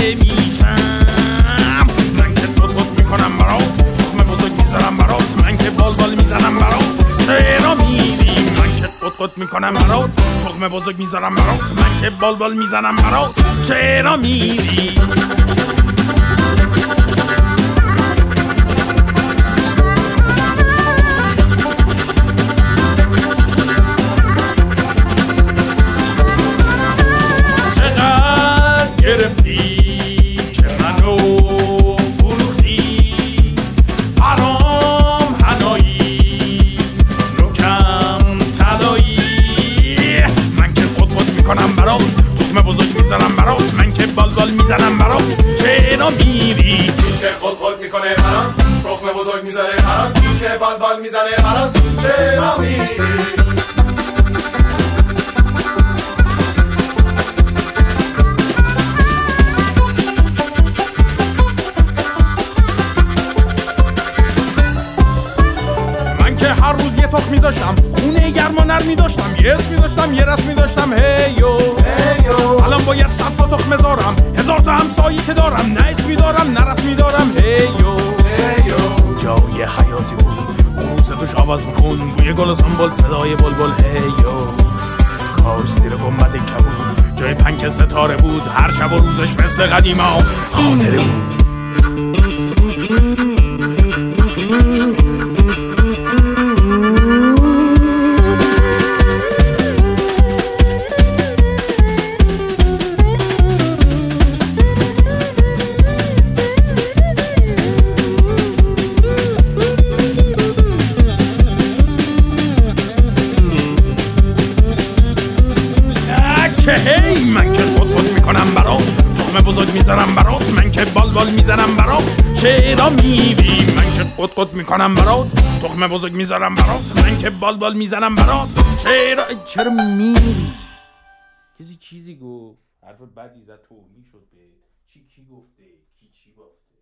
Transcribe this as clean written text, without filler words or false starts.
میشم. من که قط میکنم برات، تخم بزرگ میذارم برات، من که بال میزنم برات، چرا میری؟ من که قط میکنم برات، تخم بزرگ میذارم برات، من که بال میزنم برات، چرا میری؟ میزنم برات، چرا میری؟ که قط میکنه برات، تخم بزرگ میذاره برات، که بال میزنه برات، چرا میری؟ من که هر روز یه تخم میذاشتم، خونه گرم و نرم میداشتم، یه اسم میداشتم، یه رسم میداشتم، هیو الان باید 100 تا تخم بذارم، 1000 تا همسایی که دارم، نه اسمی دارم نه رسمی دارم، هیو جای حیاتی بود، خروس توش آواز میخون، بوی گل و سنبل، صدای بلبل، هیو کاش زیر گنبد کبود جای پنک ستاره بود، هر شب و روزش مثل قدیما خاطره بود. هی من که قط میکنم برات، تخم بزرگ میذارم برات، من که بال میزنم برات، چرا میری؟ من که قط میکنم برات، تخم بزرگ میذارم برات، من که بال میزنم برات، چرا میری؟ کسی چیزی گفت، حرف بدی زد، توهین شد به کی گفته، کی چی گفته؟